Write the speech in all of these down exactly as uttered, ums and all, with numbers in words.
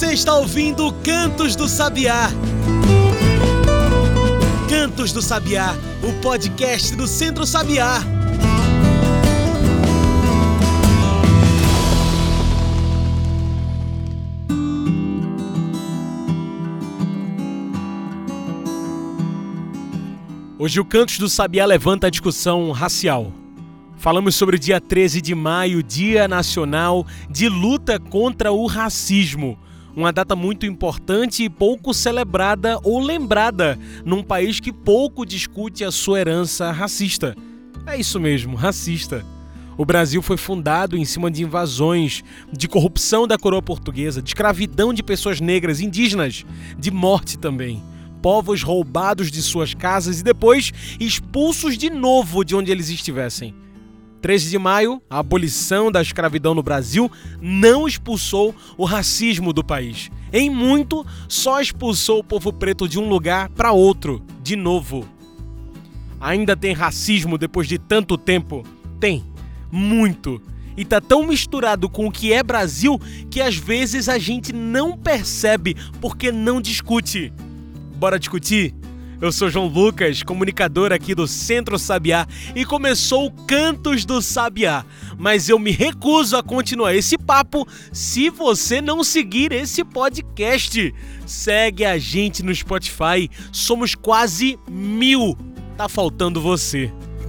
Você está ouvindo Cantos do Sabiá. Cantos do Sabiá, o podcast do Centro Sabiá. Hoje o Cantos do Sabiá levanta a discussão racial. Falamos sobre o dia treze de maio, Dia Nacional de Luta contra o Racismo. Uma data muito importante e pouco celebrada ou lembrada num país que pouco discute a sua herança racista. É isso mesmo, racista. O Brasil foi fundado em cima de invasões, de corrupção da coroa portuguesa, de escravidão de pessoas negras, indígenas, de morte também. Povos roubados de suas casas e depois expulsos de novo de onde eles estivessem. treze de maio, a abolição da escravidão no Brasil não expulsou o racismo do país. Em muito, só expulsou o povo preto de um lugar para outro, de novo. Ainda tem racismo depois de tanto tempo? Tem, muito. E tá tão misturado com o que é Brasil que às vezes a gente não percebe porque não discute. Bora discutir? Eu sou João Lucas, comunicador aqui do Centro Sabiá, e começou o Cantos do Sabiá. Mas eu me recuso a continuar esse papo se você não seguir esse podcast. Segue a gente no Spotify, somos quase mil. Tá faltando você.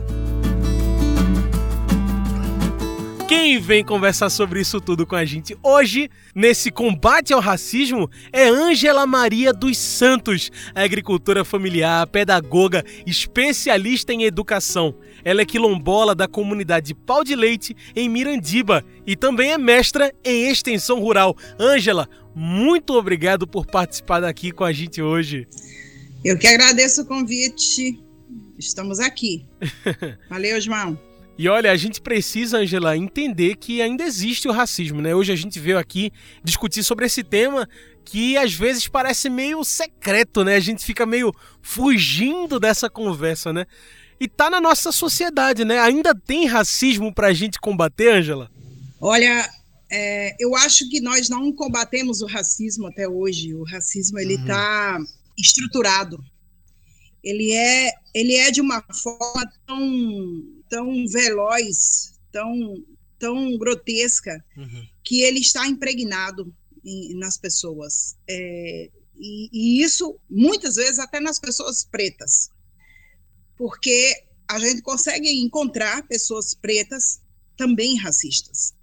Quem vem conversar sobre isso tudo com a gente hoje, nesse combate ao racismo, é Ângela Maria dos Santos, agricultora familiar, pedagoga, especialista em educação. Ela é quilombola da comunidade Pau de Leite, em Mirandiba, e também é mestra em extensão rural. Ângela, muito obrigado por participar daqui com a gente hoje. Eu que agradeço o convite. Estamos aqui. Valeu, João. E olha, a gente precisa, Ângela, entender que ainda existe o racismo, né? Hoje a gente veio aqui discutir sobre esse tema que às vezes parece meio secreto, né? A gente fica meio fugindo dessa conversa, né? E tá na nossa sociedade, né? Ainda tem racismo pra gente combater, Ângela? Olha, é, eu acho que nós não combatemos o racismo até hoje. O racismo, ele uhum. tá estruturado. Ele é, ele é de uma forma tão... tão veloz, tão, tão grotesca, uhum. que ele está impregnado em, nas pessoas. É, e, e isso, muitas vezes, até nas pessoas pretas. Porque a gente consegue encontrar pessoas pretas também racistas.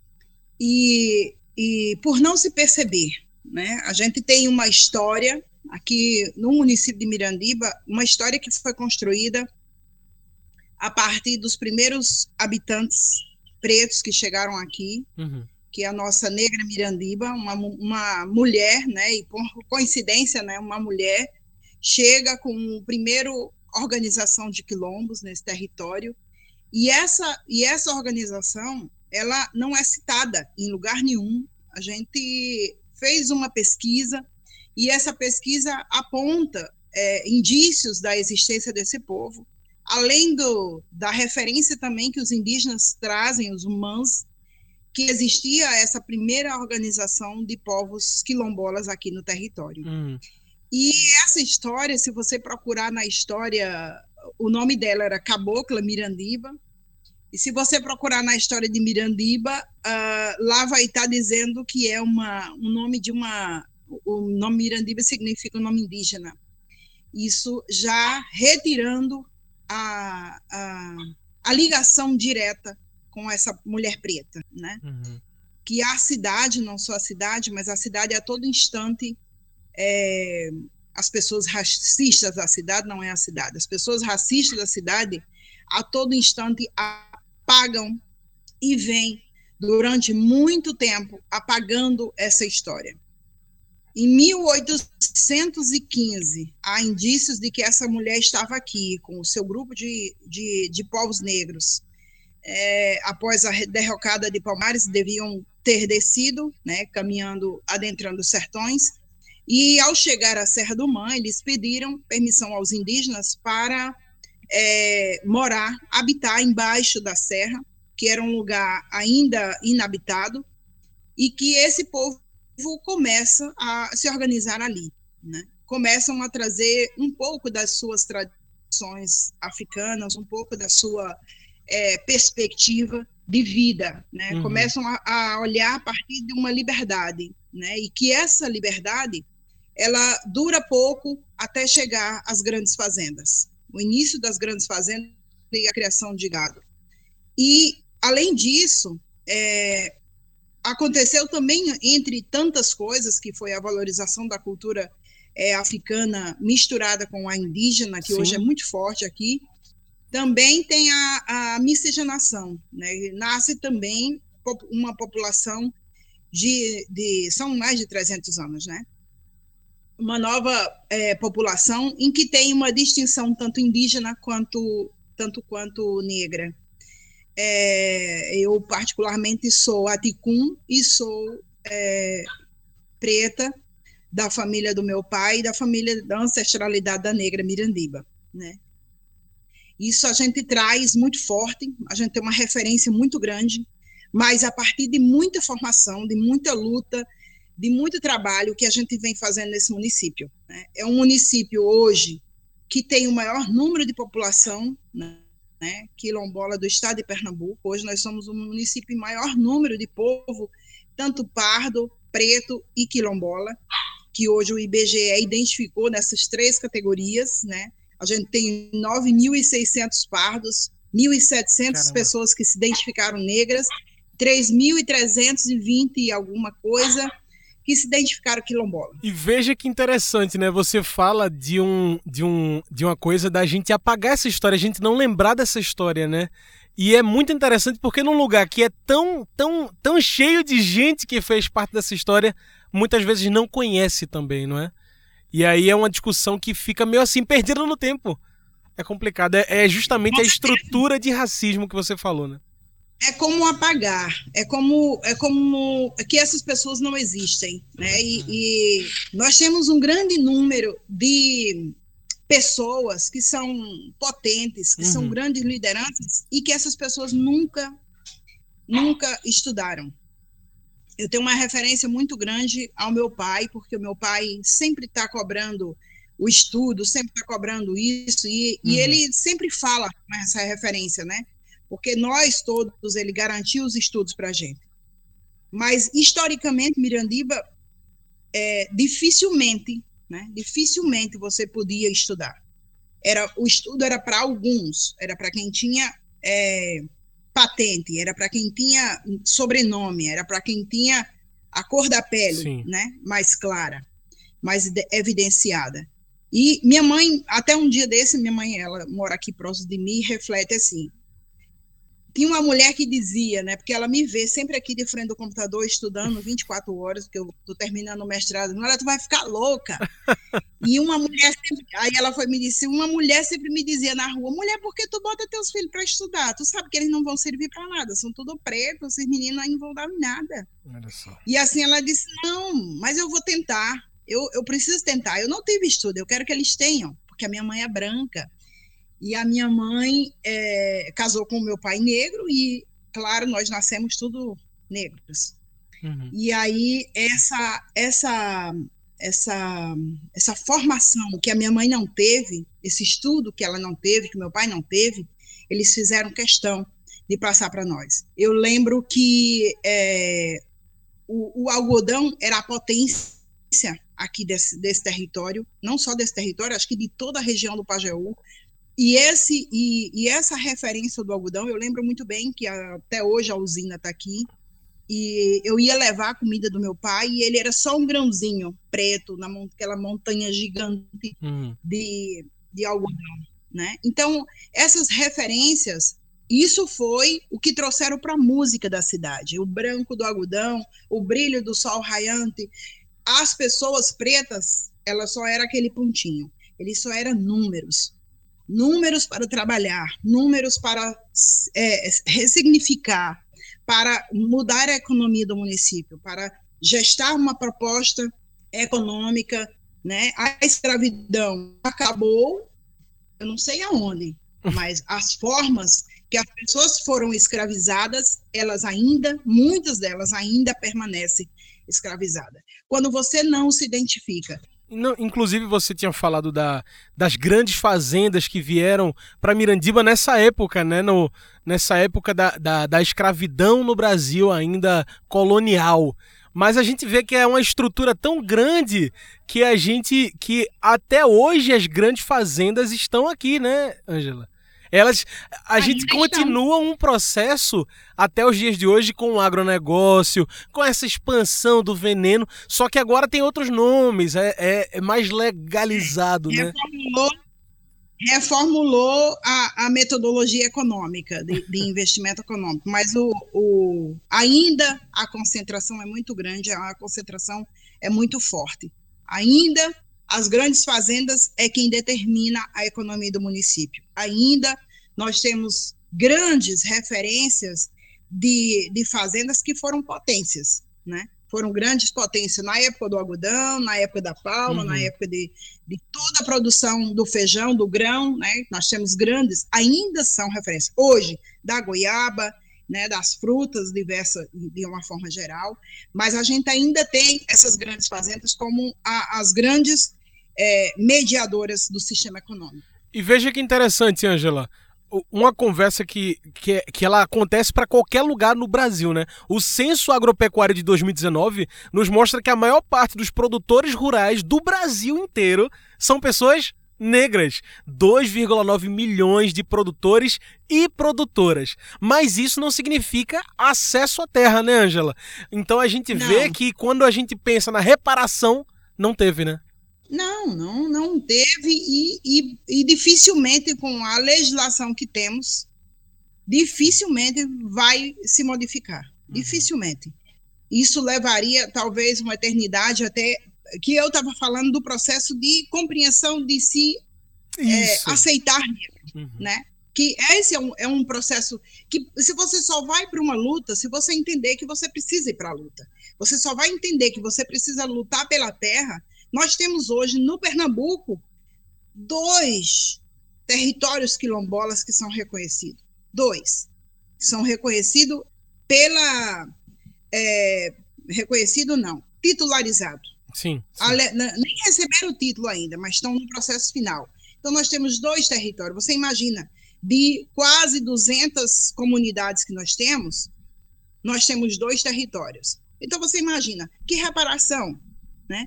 E, e por não se perceber, né? A gente tem uma história, aqui no município de Mirandiba, uma história que foi construída a partir dos primeiros habitantes pretos que chegaram aqui, uhum. que é a nossa negra Mirandiba, uma, uma mulher, né, e por coincidência, né, uma mulher chega com a primeira organização de quilombos nesse território, e essa, e essa organização, ela não é citada em lugar nenhum. A gente fez uma pesquisa, e essa pesquisa aponta é, indícios da existência desse povo, além do, da referência também que os indígenas trazem, os humãs, que existia essa primeira organização de povos quilombolas aqui no território. Hum. E essa história, se você procurar na história, o nome dela era Cabocla Mirandiba, e se você procurar na história de Mirandiba, uh, lá vai estar dizendo que é uma, um nome de uma... O nome Mirandiba significa um nome indígena. Isso já retirando A, a, a ligação direta com essa mulher preta, né? Uhum. Que a cidade, não só a cidade, mas a cidade a todo instante, é, as pessoas racistas da cidade, não é a cidade, as pessoas racistas da cidade a todo instante apagam e vêm durante muito tempo apagando essa história. Em mil oitocentos e quinze, há indícios de que essa mulher estava aqui com o seu grupo de, de, de povos negros. É, após a derrocada de Palmares, deviam ter descido, né, caminhando, adentrando os sertões, e ao chegar à Serra do Mãe, eles pediram permissão aos indígenas para é, morar, habitar embaixo da serra, que era um lugar ainda inabitado, e que esse povo começa a se organizar ali, né? Começam a trazer um pouco das suas tradições africanas, um pouco da sua é, perspectiva de vida, né? Uhum. Começam a, a olhar a partir de uma liberdade, né? E que essa liberdade ela dura pouco até chegar às grandes fazendas, o início das grandes fazendas e a criação de gado. E, além disso, é, aconteceu também, entre tantas coisas, que foi a valorização da cultura é, africana misturada com a indígena, que Sim. hoje é muito forte aqui, também tem a, a miscigenação, né? Nasce também uma população de, de... São mais de trezentos anos, né? Uma nova é, população em que tem uma distinção tanto indígena quanto, tanto quanto negra. É, eu, particularmente, sou aticum e sou é, preta da família do meu pai e da família da ancestralidade da negra Mirandiba, né? Isso a gente traz muito forte, a gente tem uma referência muito grande, mas a partir de muita formação, de muita luta, de muito trabalho que a gente vem fazendo nesse município, né? É um município hoje que tem o maior número de população, né, quilombola do estado de Pernambuco. Hoje nós somos um município em maior número de povo, tanto pardo, preto e quilombola, que hoje o I B G E identificou nessas três categorias, né? A gente tem nove mil e seiscentos pardos, mil e setecentas pessoas que se identificaram negras, três mil e trezentos e vinte e alguma coisa que se identificaram quilombola. E veja que interessante, né? Você fala de, um, de, um, de uma coisa da gente apagar essa história, a gente não lembrar dessa história, né? E é muito interessante porque num lugar que é tão, tão, tão cheio de gente que fez parte dessa história, muitas vezes não conhece também, não é? E aí é uma discussão que fica meio assim, perdida no tempo. É complicado. É, é justamente a estrutura de racismo que você falou, né? É como apagar, é como, é como que essas pessoas não existem, né? E, e nós temos um grande número de pessoas que são potentes, que uhum. são grandes lideranças e que essas pessoas nunca, nunca estudaram. Eu tenho uma referência muito grande ao meu pai, porque o meu pai sempre está cobrando o estudo, sempre está cobrando isso, e, uhum. e ele sempre fala essa referência, né? Porque nós todos, ele garantiu os estudos para a gente. Mas, historicamente, Mirandiba, é, dificilmente, né, dificilmente você podia estudar. Era, o estudo era para alguns, era para quem tinha é, patente, era para quem tinha sobrenome, era para quem tinha a cor da pele, né, mais clara, mais evidenciada. E minha mãe, até um dia desse, minha mãe, ela mora aqui próximo de mim, reflete assim. Tinha uma mulher que dizia, né, porque ela me vê sempre aqui de frente do computador estudando vinte e quatro horas, porque eu estou terminando o mestrado, não, ela tu vai ficar louca. E uma mulher sempre, aí ela foi me disse, uma mulher sempre me dizia na rua, mulher, por que tu bota teus filhos para estudar? Tu sabe que eles não vão servir para nada, são tudo preto, esses meninos aí não vão dar em nada. Olha só. E assim ela disse, não, mas eu vou tentar, eu, eu preciso tentar, eu não tive estudo, eu quero que eles tenham, porque a minha mãe é branca. E a minha mãe é, casou com o meu pai negro e, claro, nós nascemos tudo negros. Uhum. E aí, essa, essa, essa, essa formação que a minha mãe não teve, esse estudo que ela não teve, que meu pai não teve, eles fizeram questão de passar para nós. Eu lembro que é, o, o algodão era a potência aqui desse, desse território, não só desse território, acho que de toda a região do Pajeú. E, esse, e, e essa referência do algodão, eu lembro muito bem que a, até hoje a usina está aqui, e eu ia levar a comida do meu pai, e ele era só um grãozinho preto, naquela montanha gigante uhum. de, de algodão, né? Então, essas referências, isso foi o que trouxeram para a música da cidade, o branco do algodão, o brilho do sol raiante. As pessoas pretas, ela só era aquele pontinho, ele só era números. Números para trabalhar, números para é, ressignificar, para mudar a economia do município, para gestar uma proposta econômica, né? A escravidão acabou, eu não sei aonde, mas as formas porque as pessoas foram escravizadas, elas ainda, muitas delas ainda permanecem escravizadas. Quando você não se identifica. Não, inclusive, você tinha falado da, das grandes fazendas que vieram para Mirandiba nessa época, né? No, nessa época da, da, da escravidão no Brasil ainda colonial. Mas a gente vê que é uma estrutura tão grande que a gente, que até hoje as grandes fazendas estão aqui, né, Ângela? Elas, a Ainda gente estão. continua um processo até os dias de hoje com o agronegócio, com essa expansão do veneno, só que agora tem outros nomes, é, é, é mais legalizado, né? Reformulou, reformulou a, a metodologia econômica, de, de investimento econômico, mas o, o, ainda a concentração é muito grande, a concentração é muito forte. Ainda as grandes fazendas é quem determina a economia do município. Ainda nós temos grandes referências de, de fazendas que foram potências, né? Foram grandes potências na época do algodão, na época da palma, uhum. na época de, de toda a produção do feijão, do grão, né? Nós temos grandes, ainda são referências. Hoje, da goiaba, né, das frutas diversas, de uma forma geral, mas a gente ainda tem essas grandes fazendas como a, as grandes é, mediadoras do sistema econômico. E veja que interessante, Ângela, uma conversa que, que, que ela acontece para qualquer lugar no Brasil, né? O Censo Agropecuário de dois mil e dezenove nos mostra que a maior parte dos produtores rurais do Brasil inteiro são pessoas negras, dois vírgula nove milhões de produtores e produtoras. Mas isso não significa acesso à terra, né, Ângela? Então a gente não. vê que quando a gente pensa na reparação, não teve, né? Não, não, não teve e, e, e dificilmente com a legislação que temos, dificilmente vai se modificar. Uhum. Dificilmente. Isso levaria talvez uma eternidade até que eu estava falando do processo de compreensão de se é, aceitar, uhum. né? Que esse é um, é um processo que, se você só vai para uma luta, se você entender que você precisa ir para a luta, você só vai entender que você precisa lutar pela terra. Nós temos hoje no Pernambuco dois territórios quilombolas que são reconhecidos. Dois. São reconhecidos pela... É, reconhecido não, titularizado. Sim, sim. Ale, nem receberam o título ainda, mas estão no processo final. Então, nós temos dois territórios. Você imagina, de quase duzentas comunidades que nós temos, nós temos dois territórios. Então, você imagina, que reparação, né?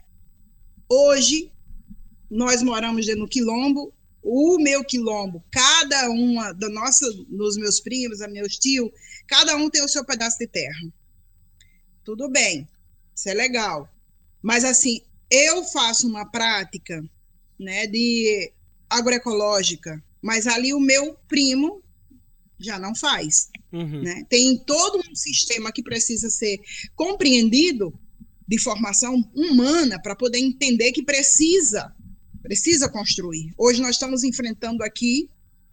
Hoje, nós moramos dentro do quilombo, o meu quilombo, cada uma da nossa, dos meus primos, dos meus tios, cada um tem o seu pedaço de terra. Tudo bem, isso é legal. Mas, assim, eu faço uma prática, né, de agroecológica, mas ali o meu primo já não faz. Uhum. Né? Tem todo um sistema que precisa ser compreendido de formação humana para poder entender que precisa, precisa construir. Hoje nós estamos enfrentando aqui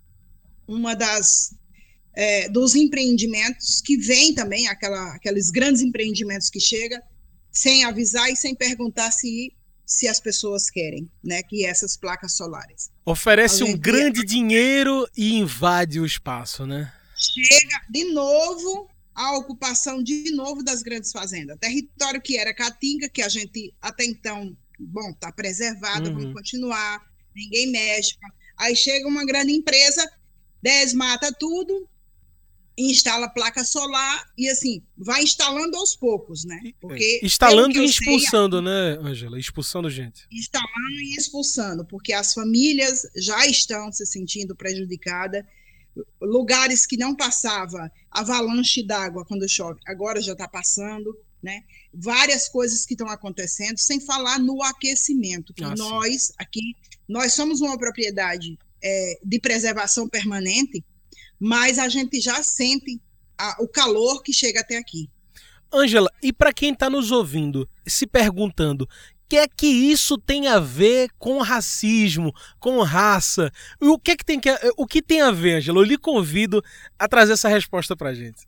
uma das é, dos empreendimentos que vem também, aquela, aqueles grandes empreendimentos que chegam sem avisar e sem perguntar se, se as pessoas querem, né, que essas placas solares. Oferece um grande dinheiro e invade o espaço, né? Chega de novo a ocupação de novo das grandes fazendas. Território que era caatinga, que a gente até então, bom, está preservado, uhum. vamos continuar, ninguém mexe. Aí chega uma grande empresa, desmata tudo, instala placa solar e assim, vai instalando aos poucos, né? Porque, instalando e expulsando, sei, né, Ângela? Expulsando gente. Instalando e expulsando, porque as famílias já estão se sentindo prejudicadas. Lugares que não passava avalanche d'água quando chove, agora já está passando, né? Várias coisas que estão acontecendo, sem falar no aquecimento, que ah, nós sim. aqui, nós somos uma propriedade é, de preservação permanente, mas a gente já sente a, o calor que chega até aqui. Ângela, e para quem está nos ouvindo, se perguntando, o que é que isso tem a ver com racismo, com raça? O que é que tem, que, o que tem a ver, Ângela? Eu lhe convido a trazer essa resposta para a gente.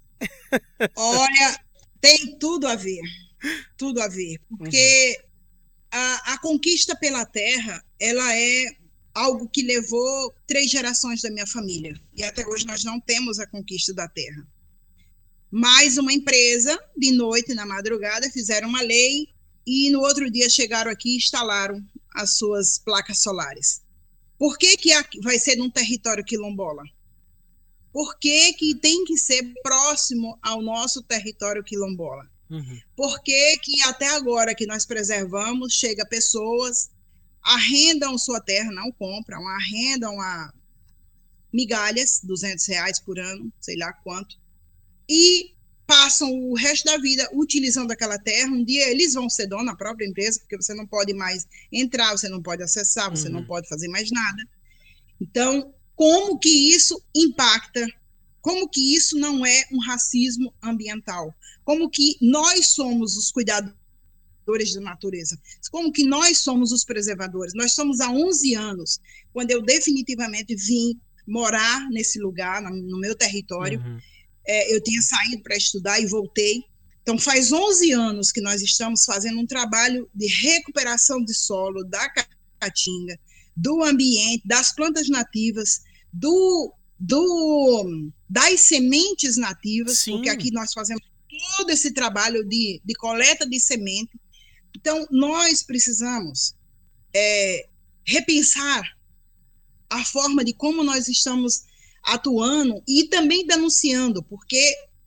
Olha, tem tudo a ver, tudo a ver, porque uhum. a, a conquista pela terra, ela é algo que levou três gerações da minha família. E até hoje nós não temos a conquista da terra. Mas uma empresa, de noite, na madrugada, fizeram uma lei e no outro dia chegaram aqui e instalaram as suas placas solares. Por que que vai ser num território quilombola? Por que que tem que ser próximo ao nosso território quilombola? Uhum. Por que que até agora que nós preservamos, chega pessoas, arrendam sua terra, não compram, arrendam a migalhas, duzentos reais por ano, sei lá quanto, e passam o resto da vida utilizando aquela terra. Um dia eles vão ser dono da própria empresa, porque você não pode mais entrar, você não pode acessar, você uhum. não pode fazer mais nada. Então, como que isso impacta? Como que isso não é um racismo ambiental? Como que nós somos os cuidadores da natureza? Como que nós somos os preservadores? Nós somos há onze anos, quando eu definitivamente vim morar nesse lugar, no meu território. Uhum. É, eu tinha saído para estudar e voltei. Então, faz onze anos que nós estamos fazendo um trabalho de recuperação de solo da caatinga, do ambiente, das plantas nativas, do, do, das sementes nativas, Sim. porque aqui nós fazemos todo esse trabalho de, de coleta de semente. Então, nós precisamos é, repensar a forma de como nós estamos atuando e também denunciando, porque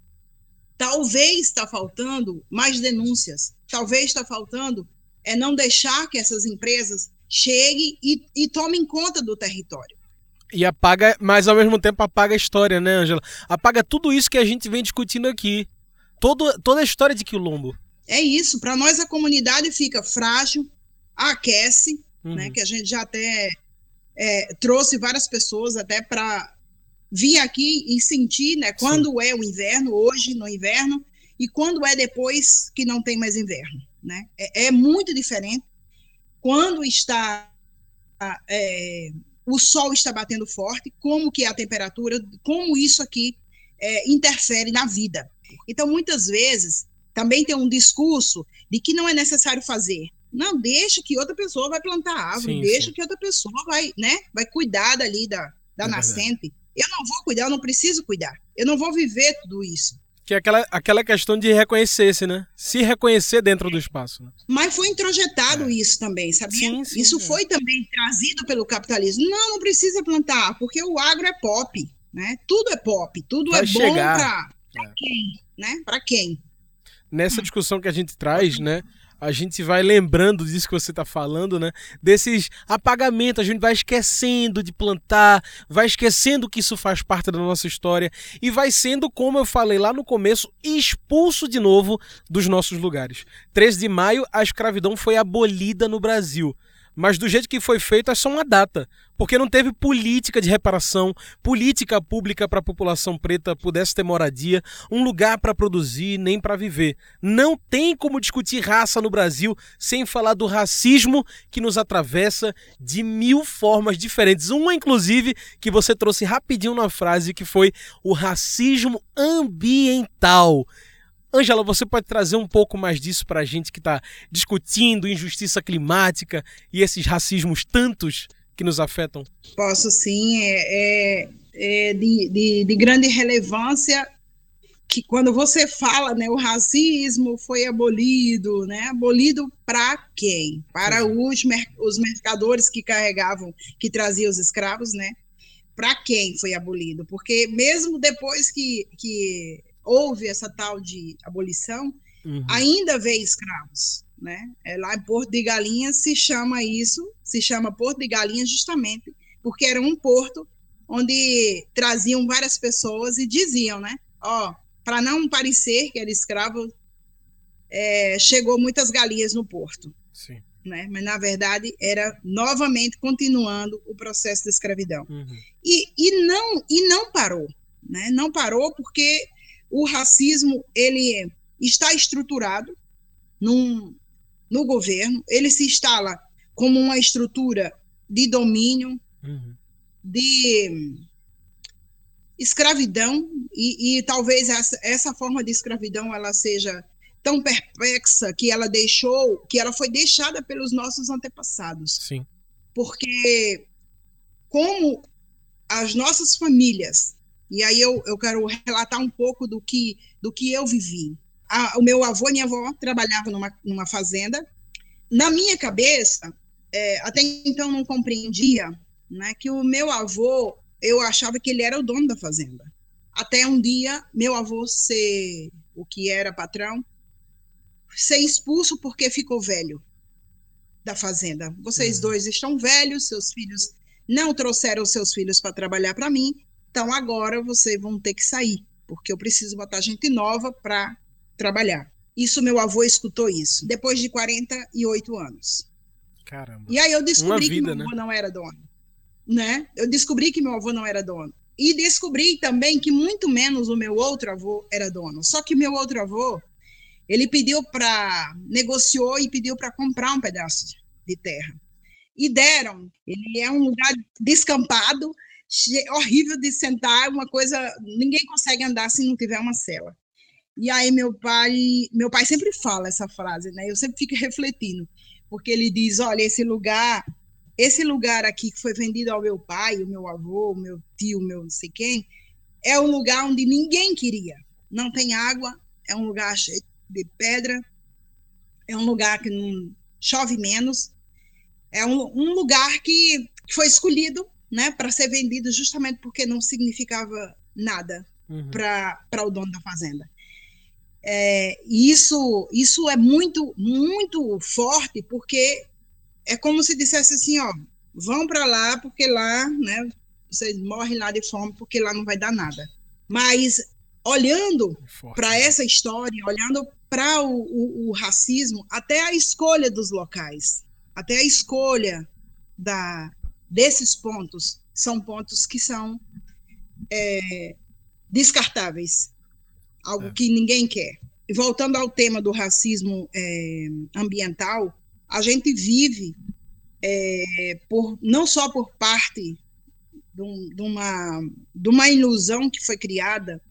talvez está faltando mais denúncias, talvez está faltando é não deixar que essas empresas cheguem e, e tomem conta do território. E apaga, mas ao mesmo tempo apaga a história, né, Ângela? Apaga tudo isso que a gente vem discutindo aqui, Todo, toda a história de Quilombo. É isso, para nós a comunidade fica frágil, aquece, uhum. né, que a gente já até é, trouxe várias pessoas até para vir aqui e sentir, né, quando Sim. é o inverno, hoje no inverno, e quando é depois que não tem mais inverno, né? É, é muito diferente quando está é, o sol está batendo forte, como que é a temperatura, como isso aqui é, interfere na vida. Então, muitas vezes, também tem um discurso de que não é necessário fazer. Não, deixa que outra pessoa vai plantar árvore, sim, deixa sim. que outra pessoa vai, né, vai cuidar dali da, da é nascente. Verdade. Eu não vou cuidar, eu não preciso cuidar. Eu não vou viver tudo isso. Que é aquela, aquela questão de reconhecer-se, né? Se reconhecer dentro do espaço. Né? Mas foi introjetado é. isso também, sabia? Sim, sim, isso é. foi também trazido pelo capitalismo. Não, não precisa plantar, porque o agro é pop, né? Tudo é pop, tudo vai é bom para é. quem, né? Para quem? Nessa hum. discussão que a gente traz, né? A gente vai lembrando disso que você está falando, né? Desses apagamentos, a gente vai esquecendo de plantar, vai esquecendo que isso faz parte da nossa história e vai sendo, como eu falei lá no começo, expulso de novo dos nossos lugares. treze de maio, a escravidão foi abolida no Brasil. Mas do jeito que foi feito é só uma data, porque não teve política de reparação, política pública para a população preta pudesse ter moradia, um lugar para produzir, nem para viver. Não tem como discutir raça no Brasil sem falar do racismo que nos atravessa de mil formas diferentes. Uma, inclusive, que você trouxe rapidinho na frase, que foi o racismo ambiental. Ângela, você pode trazer um pouco mais disso para a gente que está discutindo injustiça climática e esses racismos tantos que nos afetam? Posso sim, é, é, é de, de, de grande relevância que quando você fala, né, o racismo foi abolido, né, abolido para quem? Para os, os mercadores que carregavam, que traziam os escravos, né? Para quem foi abolido? Porque mesmo depois que... que houve essa tal de abolição, uhum. ainda veio escravos, né? É, lá em Porto de Galinhas se chama isso, se chama Porto de Galinhas justamente porque era um porto onde traziam várias pessoas e diziam, né? Ó, para não parecer que era escravo, é, chegou muitas galinhas no porto. Sim. Né? Mas, na verdade, era novamente continuando o processo da escravidão. Uhum. E, e, não, e não parou, né? Não parou porque o racismo, ele está estruturado num, no governo, ele se instala como uma estrutura de domínio, uhum. de escravidão, e, e talvez essa, essa forma de escravidão ela seja tão perplexa que ela deixou, que ela foi deixada pelos nossos antepassados. Sim. Porque como as nossas famílias, e aí eu, eu quero relatar um pouco do que, do que eu vivi. A, o meu avô e minha avó trabalhavam numa, numa fazenda. Na minha cabeça, é, até então não compreendia, né, que o meu avô, eu achava que ele era o dono da fazenda. Até um dia, meu avô ser o que era patrão, ser expulso porque ficou velho da fazenda. Vocês uhum. dois estão velhos, seus filhos não trouxeram seus filhos para trabalhar para mim, então agora vocês vão ter que sair, porque eu preciso botar gente nova para trabalhar. Isso, meu avô escutou isso, depois de quarenta e oito anos. Caramba. E aí eu descobri vida, que meu né? avô não era dono. Né? Eu descobri que meu avô não era dono. E descobri também que muito menos o meu outro avô era dono. Só que meu outro avô, ele pediu para, negociou e pediu para comprar um pedaço de terra. E deram. Ele é um lugar descampado, horrível de sentar, uma coisa, ninguém consegue andar se não tiver uma cela. E aí meu pai, meu pai sempre fala essa frase, né? Eu sempre fico refletindo, porque ele diz, olha, esse lugar, esse lugar aqui que foi vendido ao meu pai, o meu avô, o meu tio, o meu não sei quem, é um lugar onde ninguém queria. Não tem água, é um lugar cheio de pedra, é um lugar que não chove menos, é um, um lugar que foi escolhido, né, para ser vendido justamente porque não significava nada uhum. para o dono da fazenda. É, isso, isso é muito, muito forte, porque é como se dissesse assim, ó, vão para lá, porque lá, né, vocês morrem lá de fome, porque lá não vai dar nada. Mas, olhando para essa história, olhando para o, o, o racismo, até a escolha dos locais, até a escolha da, desses pontos, são pontos que são é, descartáveis, algo é. que ninguém quer. E voltando ao tema do racismo é, ambiental, a gente vive, é, por, não só por parte de, um, de, uma, de uma ilusão que foi criada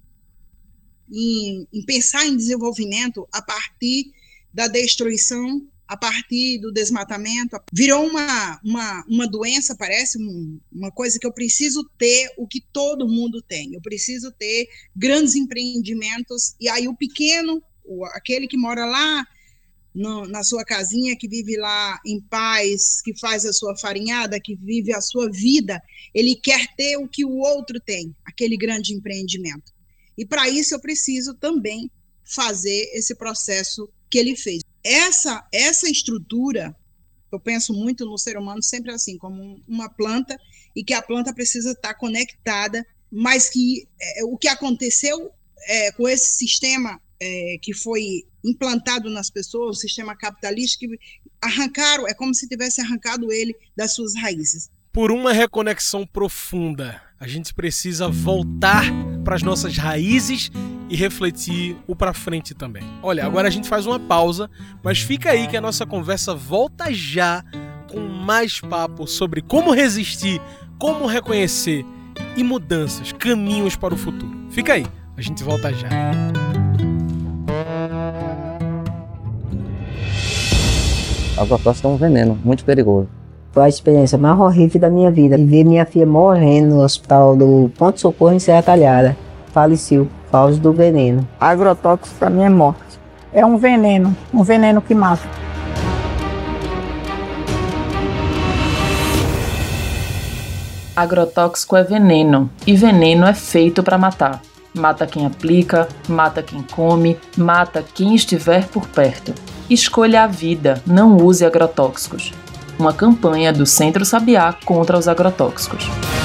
em, em pensar em desenvolvimento a partir da destruição, a partir do desmatamento. Virou uma, uma, uma doença, parece um, uma coisa que eu preciso ter o que todo mundo tem. Eu preciso ter grandes empreendimentos, e aí o pequeno, o, aquele que mora lá no, na sua casinha, que vive lá em paz, que faz a sua farinhada, que vive a sua vida, ele quer ter o que o outro tem, aquele grande empreendimento. E para isso eu preciso também fazer esse processo que ele fez. Essa, essa estrutura, eu penso muito no ser humano sempre assim, como uma planta, e que a planta precisa estar conectada, mas que é, o que aconteceu é, com esse sistema é, que foi implantado nas pessoas, o sistema capitalista, que arrancaram, é como se tivesse arrancado ele das suas raízes. Por uma reconexão profunda, a gente precisa voltar para as nossas raízes e refletir o para frente também. Olha, agora a gente faz uma pausa, mas fica aí que a nossa conversa volta já com mais papo sobre como resistir, como reconhecer e mudanças, caminhos para o futuro. Fica aí, a gente volta já. A agrotóxica é um veneno muito perigoso. Foi a experiência mais horrível da minha vida. E ver minha filha morrendo no hospital do Ponto de Socorro em Serra Talhada. Faleceu por causa do veneno. Agrotóxico para mim é morte. É um veneno, um veneno que mata. Agrotóxico é veneno, e veneno é feito para matar. Mata quem aplica, mata quem come, mata quem estiver por perto. Escolha a vida, não use agrotóxicos. Uma campanha do Centro Sabiá contra os agrotóxicos.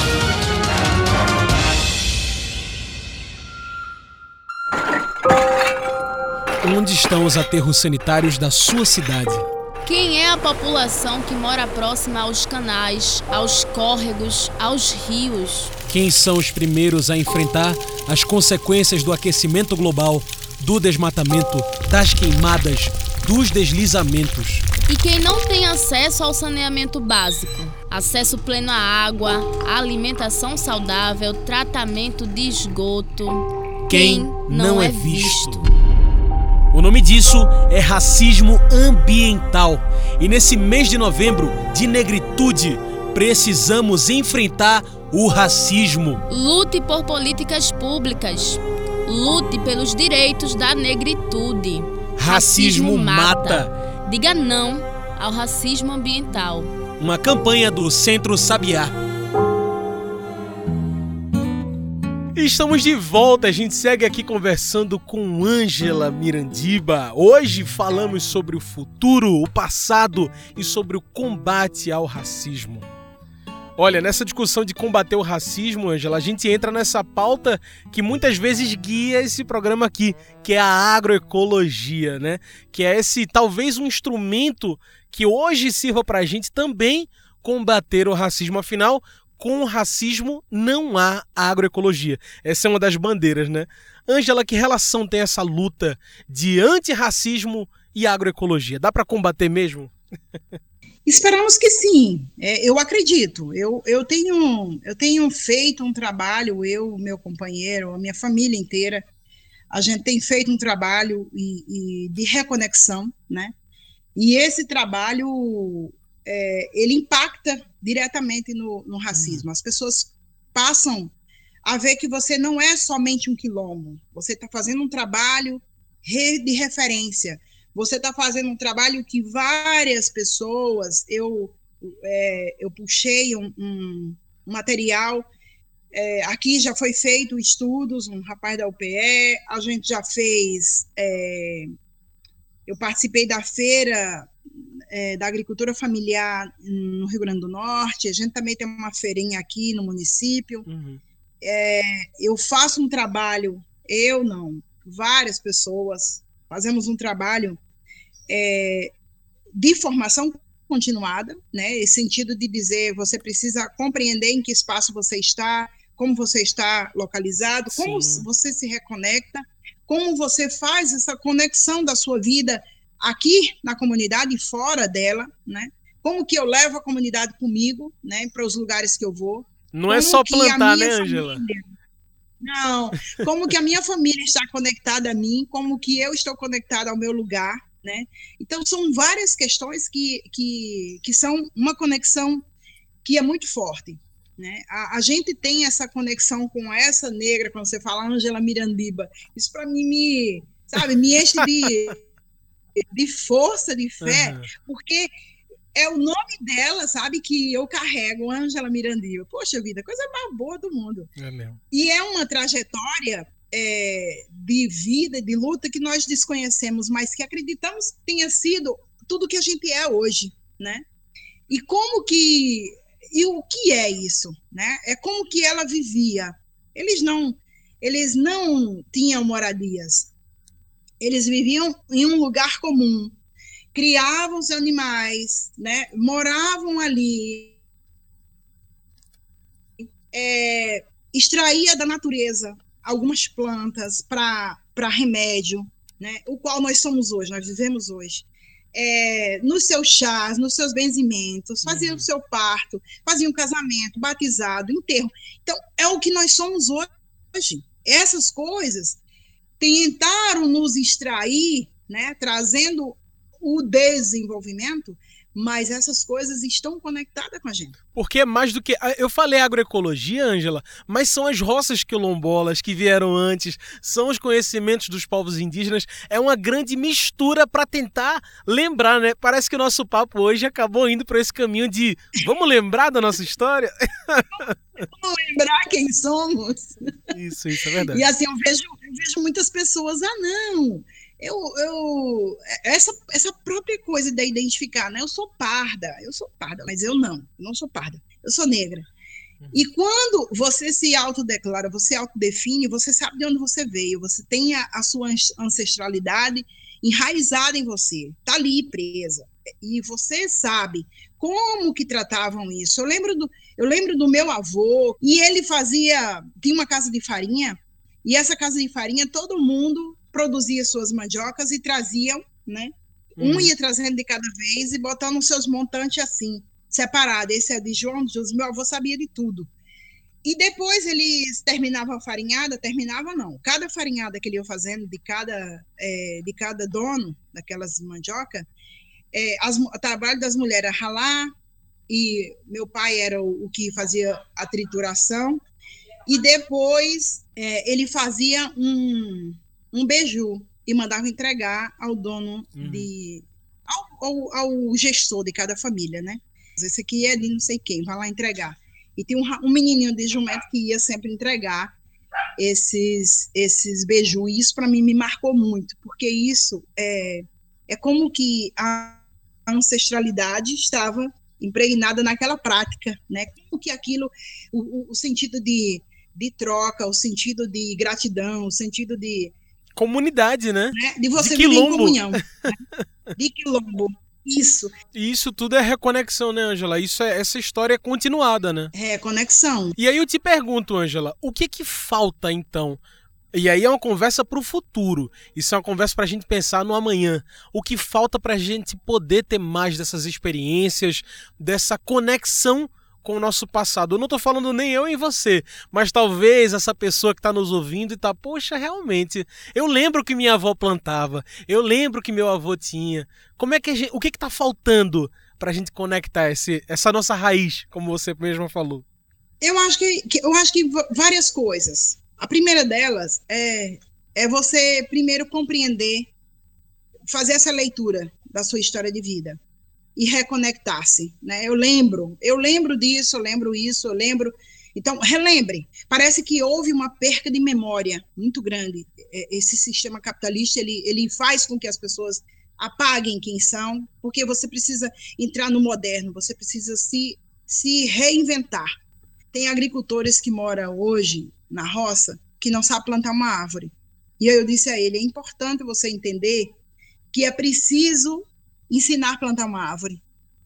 Onde estão os aterros sanitários da sua cidade? Quem é a população que mora próxima aos canais, aos córregos, aos rios? Quem são os primeiros a enfrentar as consequências do aquecimento global, do desmatamento, das queimadas, dos deslizamentos? E quem não tem acesso ao saneamento básico, acesso pleno à água, alimentação saudável, tratamento de esgoto. Quem, quem não, não é visto. visto. O nome disso é racismo ambiental. E nesse mês de novembro de negritude, Precisamos enfrentar o racismo. Lute por políticas públicas. Lute pelos direitos da negritude. Racismo mata. Diga não ao racismo ambiental. Uma campanha do Centro Sabiá. Estamos de volta, a gente segue aqui conversando com Ângela Mirandiba. Hoje falamos sobre o futuro, o passado e sobre o combate ao racismo. Olha, nessa discussão de combater o racismo, Ângela, a gente entra nessa pauta que muitas vezes guia esse programa aqui, que é a agroecologia, né? Que é esse, talvez, um instrumento que hoje sirva para a gente também combater o racismo. Afinal, com o racismo não há agroecologia. Essa é uma das bandeiras, né? Ângela, que relação tem essa luta de antirracismo e agroecologia? Dá para combater mesmo? Esperamos que sim, é, eu acredito. Eu, eu, tenho, eu tenho feito um trabalho, eu, meu companheiro, a minha família inteira, a gente tem feito um trabalho e, e de reconexão, né? E esse trabalho, é, ele impacta diretamente no, no racismo. As pessoas passam a ver que você não é somente um quilombo, você está fazendo um trabalho de referência. Você está fazendo um trabalho que várias pessoas, eu, é, eu puxei um, um, um material, é, aqui já foi feito estudos, um rapaz da U P E, a gente já fez, é, eu participei da feira é, da agricultura familiar no Rio Grande do Norte, a gente também tem uma feirinha aqui no município, uhum. é, eu faço um trabalho, eu não, várias pessoas, fazemos um trabalho é, de formação continuada, né? Esse sentido de dizer, você precisa compreender em que espaço você está, como você está localizado, Sim. como você se reconecta, como você faz essa conexão da sua vida aqui na comunidade e fora dela, né? Como que eu levo a comunidade comigo, né? Para os lugares que eu vou. Não é só plantar, né, Ângela? Não, como que a minha família está conectada a mim, como que eu estou conectada ao meu lugar, né? Então, são várias questões que, que, que são uma conexão que é muito forte, né? A, a gente tem essa conexão com essa negra, quando você fala Ângela Mirandiba, isso para mim me, sabe, me enche de, de força, de fé, uhum. porque é o nome dela, sabe, que eu carrego, Ângela Mirandiba. Poxa vida, coisa mais boa do mundo. É mesmo. E é uma trajetória é, de vida, de luta que nós desconhecemos, mas que acreditamos que tenha sido tudo que a gente é hoje, né? E como que... E o que é isso, né? É como que ela vivia. Eles não, eles não tinham moradias. Eles viviam em um lugar comum. Criavam os animais, né? Moravam ali, é, extraía da natureza algumas plantas para remédio, né? O qual nós somos hoje, nós vivemos hoje. É, nos seus chás, nos seus benzimentos, faziam o seu parto, faziam casamento, batizado, enterro. Então, é o que nós somos hoje. Essas coisas tentaram nos extrair, né? Trazendo o desenvolvimento, mas essas coisas estão conectadas com a gente. Porque é mais do que... Eu falei agroecologia, Ângela, mas são as roças quilombolas que vieram antes, são os conhecimentos dos povos indígenas, é uma grande mistura para tentar lembrar, né? Parece que o nosso papo hoje acabou indo para esse caminho de vamos lembrar da nossa história? Vamos lembrar quem somos. Isso, isso é verdade. E assim, eu vejo, eu vejo muitas pessoas, ah, não... Eu, eu, essa, essa própria coisa de identificar, né? Eu sou parda, eu sou parda, mas eu não, eu não sou parda, eu sou negra. Uhum. E quando você se autodeclara, você autodefine, você sabe de onde você veio, você tem a, a sua ancestralidade enraizada em você, está ali presa. E você sabe como que tratavam isso. Eu lembro do, eu lembro do meu avô, e ele fazia, tinha uma casa de farinha, e essa casa de farinha, todo mundo produzia suas mandiocas e traziam, né? Um uhum. ia trazendo de cada vez e botando os seus montantes assim, separado. Esse é de João de Jesus, meu avô sabia de tudo. E depois eles terminavam a farinhada, terminava não. Cada farinhada que ele ia fazendo de cada, é, de cada dono daquelas mandioca, é, as, o trabalho das mulheres era ralar e meu pai era o, o que fazia a trituração, e depois é, ele fazia um, um beiju e mandava entregar ao dono, uhum. de, ao, ao, ao gestor de cada família, né? Esse aqui é de não sei quem, vai lá entregar. E tem um, um menininho de jumento que ia sempre entregar esses, esses beiju, e isso para mim me marcou muito, porque isso é, é como que a ancestralidade estava impregnada naquela prática, né? Como que aquilo, o, o sentido de, de troca, o sentido de gratidão, o sentido de... Comunidade, né? né? De você viver em comunhão. Né? De quilombo. Isso. E isso tudo é reconexão, né, Ângela? Isso é, essa história é continuada, né? Reconexão. E aí eu te pergunto, Ângela, o que que falta, então? E aí é uma conversa para o futuro. Isso é uma conversa para a gente pensar no amanhã. O que falta para a gente poder ter mais dessas experiências, dessa conexão com o nosso passado? Eu não estou falando nem eu e você, mas talvez essa pessoa que está nos ouvindo e está, poxa, realmente, eu lembro que minha avó plantava, eu lembro que meu avô tinha. Como é que a gente, o que está faltando para a gente conectar esse, essa nossa raiz, como você mesma falou? Eu acho que, que, eu acho que várias coisas. A primeira delas é, é você primeiro compreender, fazer essa leitura da sua história de vida e reconectar-se, né? Eu lembro, eu lembro disso, eu lembro isso, eu lembro... Então, relembre. Parece que houve uma perca de memória muito grande. Esse sistema capitalista, ele, ele faz com que as pessoas apaguem quem são, porque você precisa entrar no moderno, você precisa se, se reinventar. Tem agricultores que moram hoje na roça que não sabem plantar uma árvore. E eu disse a ele, é importante você entender que é preciso ensinar a plantar uma árvore.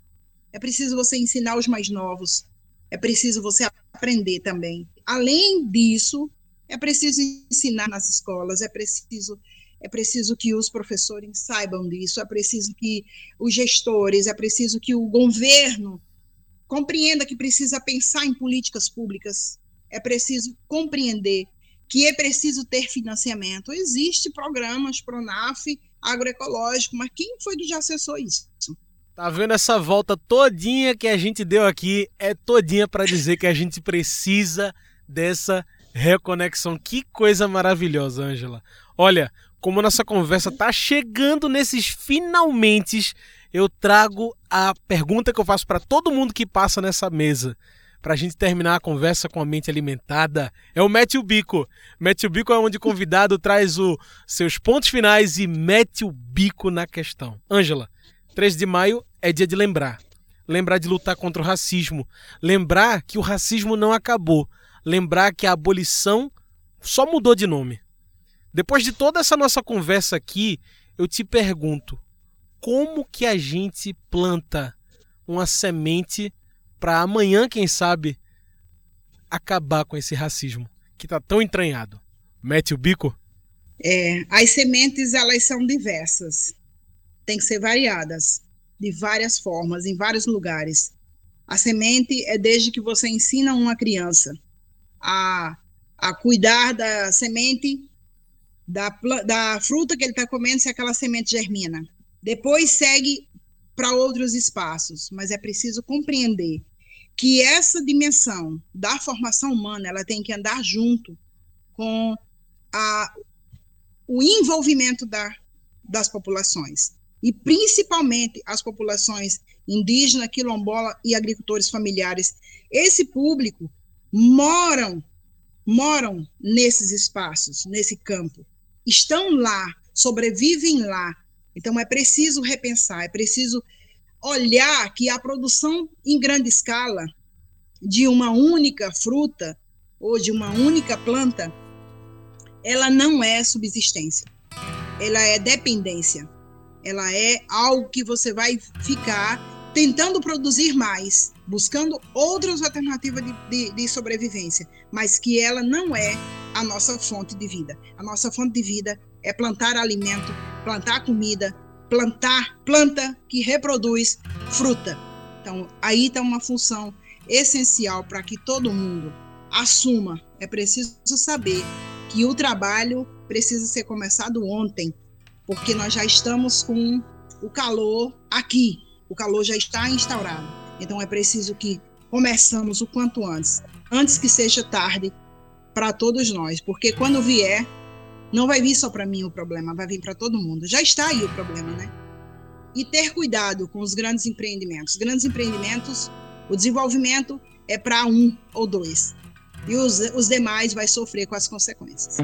É preciso você ensinar os mais novos. É preciso você aprender também. Além disso, é preciso ensinar nas escolas, é preciso, é preciso que os professores saibam disso, é preciso que os gestores, é preciso que o governo compreenda que precisa pensar em políticas públicas, é preciso compreender que é preciso ter financiamento. Existem programas, Pronaf, agroecológico, mas quem foi que já acessou isso? Tá vendo essa volta todinha que a gente deu aqui? É todinha para dizer que a gente precisa dessa reconexão. Que coisa maravilhosa, Ângela. Olha, como nossa conversa tá chegando nesses finalmente, eu trago a pergunta que eu faço para todo mundo que passa nessa mesa, para a gente terminar a conversa com a mente alimentada. É o Mete o Bico. Mete o Bico é onde o convidado traz os seus pontos finais e mete o bico na questão. Ângela, três de maio é dia de lembrar. Lembrar de lutar contra o racismo. Lembrar que o racismo não acabou. Lembrar que a abolição só mudou de nome. Depois de toda essa nossa conversa aqui, eu te pergunto, como que a gente planta uma semente para amanhã, quem sabe, acabar com esse racismo que está tão entranhado? Mete o bico? É, as sementes, elas são diversas. Tem que ser variadas, de várias formas, em vários lugares. A semente é desde que você ensina uma criança a, a cuidar da semente, da, da fruta que ele está comendo, se aquela semente germina. Depois segue para outros espaços, mas é preciso compreender que essa dimensão da formação humana, ela tem que andar junto com a, o envolvimento da, das populações, e principalmente as populações indígena, quilombola e agricultores familiares. Esse público moram, moram nesses espaços, nesse campo, estão lá, sobrevivem lá. Então é preciso repensar, é preciso olhar que a produção em grande escala de uma única fruta ou de uma única planta, ela não é subsistência, ela é dependência, ela é algo que você vai ficar tentando produzir mais, buscando outras alternativas de, de, de sobrevivência, mas que ela não é a nossa fonte de vida. A nossa fonte de vida é plantar alimento, plantar comida, plantar planta que reproduz fruta. Então, aí está uma função essencial para que todo mundo assuma. É preciso saber que o trabalho precisa ser começado ontem, porque nós já estamos com o calor aqui, o calor já está instaurado. Então é preciso que começamos o quanto antes, antes que seja tarde para todos nós, porque quando vier, não vai vir só para mim o problema, vai vir para todo mundo. Já está aí o problema, né? E ter cuidado com os grandes empreendimentos. Grandes empreendimentos, o desenvolvimento é para um ou dois, e os, os demais vai sofrer com as consequências.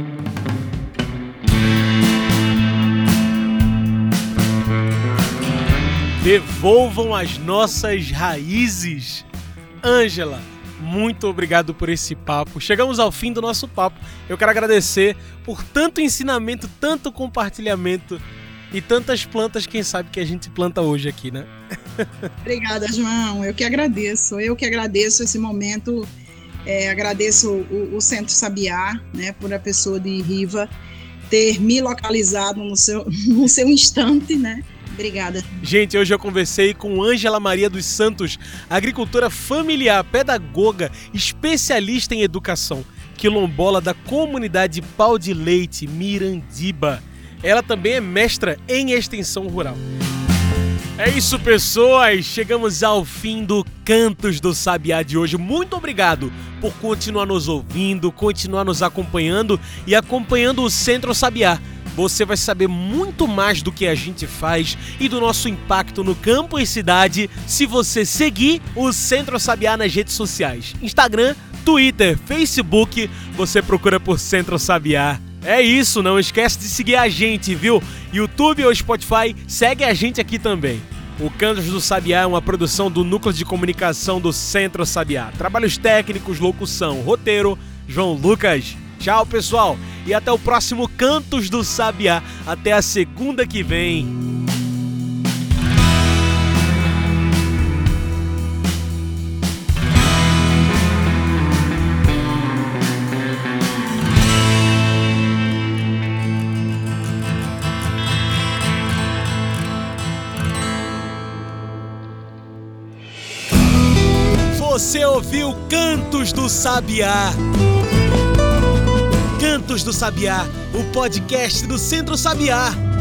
Devolvam as nossas raízes. Ângela, muito obrigado por esse papo. Chegamos ao fim do nosso papo. Eu quero agradecer por tanto ensinamento, tanto compartilhamento e tantas plantas, quem sabe, que a gente planta hoje aqui, né? Obrigada, João. Eu que agradeço. Eu que agradeço esse momento. É, agradeço o, o Centro Sabiá, né, por a pessoa de Riva ter me localizado no seu, no seu instante, né? Obrigada. Gente, hoje eu conversei com Ângela Maria dos Santos, agricultora familiar, pedagoga, especialista em educação, quilombola da comunidade Pau de Leite, Mirandiba. Ela também é mestra em extensão rural. É isso, pessoas! Chegamos ao fim do Cantos do Sabiá de hoje. Muito obrigado por continuar nos ouvindo, continuar nos acompanhando e acompanhando o Centro Sabiá. Você vai saber muito mais do que a gente faz e do nosso impacto no campo e cidade se você seguir o Centro Sabiá nas redes sociais. Instagram, Twitter, Facebook, você procura por Centro Sabiá. É isso, não esquece de seguir a gente, viu? YouTube ou Spotify, segue a gente aqui também. O Cantos do Sabiá é uma produção do Núcleo de Comunicação do Centro Sabiá. Trabalhos técnicos, locução, roteiro, João Lucas. Tchau, pessoal, e até o próximo Cantos do Sabiá. Até a segunda que vem. Você ouviu Cantos do Sabiá. Cantos do Sabiá, o podcast do Centro Sabiá.